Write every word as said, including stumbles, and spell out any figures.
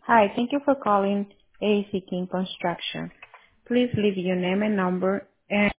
Hi, thank you for calling A C King Construction. Please leave your name and number, and